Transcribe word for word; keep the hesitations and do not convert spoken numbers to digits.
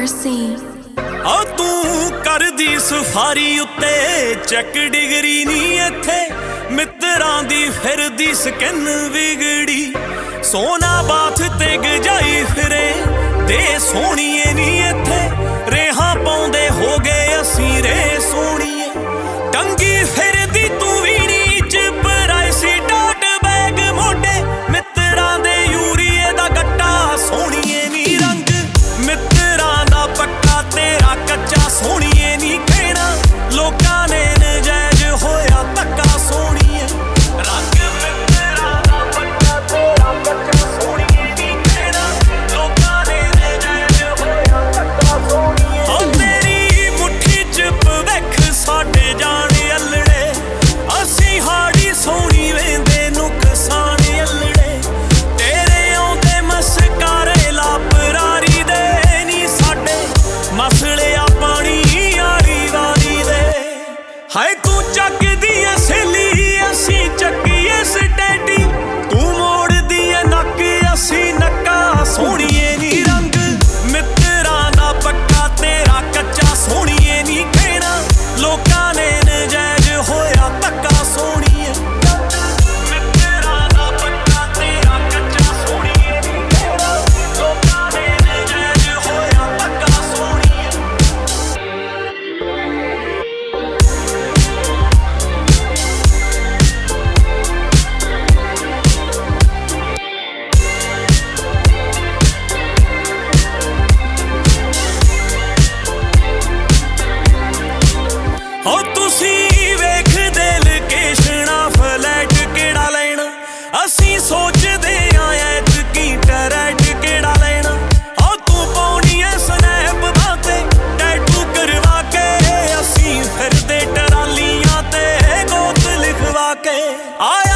Mercy। आ तू कर दी सफारी उत्ते चेक डिगरी नी इत्थे मित्रां दी फिरदी स्किन बिगड़ी सोना बाथ ते गजाई फिरे दे सोहणीए नी इत्थे रेहा पाउंदे हो गए असीं रे सोहणीए टंगी फिरदी तू भी नी च पराइसी टोट बैग मोढे मित्रां दे यूरीए दा गट्टा सोहणीए नी रंग मित्रां दा पक्का तेरा कच्चा सोहणीए नी कहना लोकां ने नजायज होया धक्का सोहणीए रंग मित्रां दा पक्का तेरा कच्चा सोहणीए नी कहना लोकां ने नजायज होया धक्का सोहणीए ओ तेरी मुट्ठी च भविख साडे जाने अल्लड़े असीं हाड़ी सोहणी वेंदे नुकसान अल्लड़े तेरे आउंदे मस्कारे लापरारी दे नी साडे मसले आ पानी यारी वारी दे हाय तू चकदी ऐ सहेली असीं चक्कीए स्टैडी तू मोड़दी ऐ नक असीं नक्का सोहणीए नी रंग मित्रां दा पक्का तेरा कच्चा सोहणीए नी कहना लोकां ने नजायज होया धक्का सोहणीए मित्रां दा पक्का तेरा कच्चा सोहणीए नी कहना लोकां ने नजायज होया धक्का सोहणीए हो तुसीं वेखदे लोकेशना फ्लैट केड़ा लेना असीं सोचदे आं ऐतकी टरैट केड़ा लेना हो तू पाउणी ऐ स्नैप बाते टैटू करवा के असीं फिरदे टरालियां ते गोत लिखवा के आया